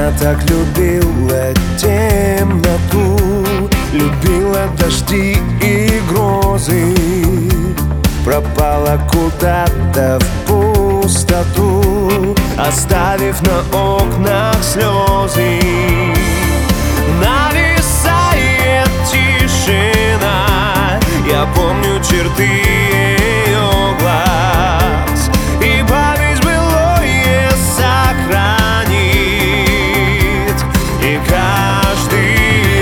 Она так любила темноту, любила дожди и грозы, пропала куда-то в пустоту, оставив на окнах слезы. Нависает тишина, я помню черты ее глаз, и память былое сохранит, и каждый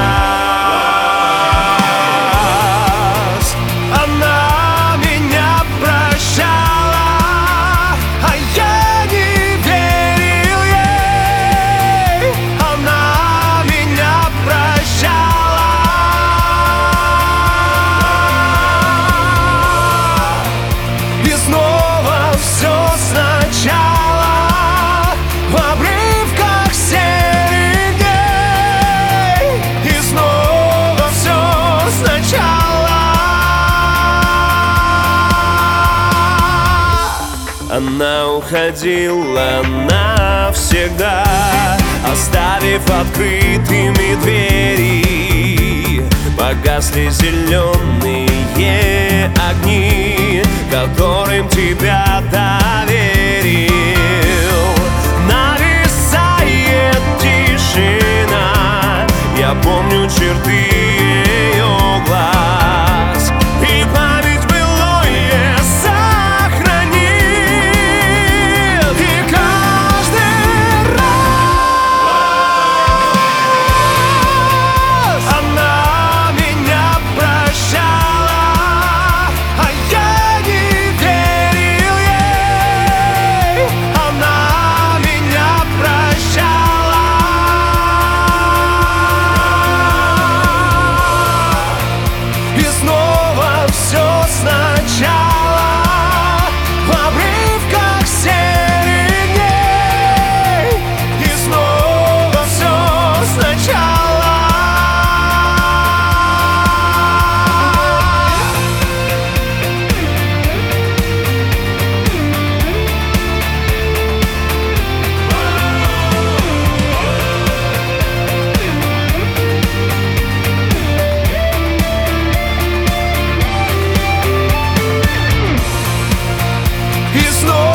раз она меня прощала, а я не верил ей. Она меня прощала, и снова все сначала, в обрывках серых дней, и снова все сначала. Она уходила навсегда, оставив открытыми двери. Погасли зеленые огни, которым тебя доверил. Нависает тишина, я помню черты ее глаз, и память былое сохранит, и каждый раз она меня прощала, а я не верил ей. Она меня прощала, и снова все сначала, в обрывках серых дней, и снова все сначала. И снова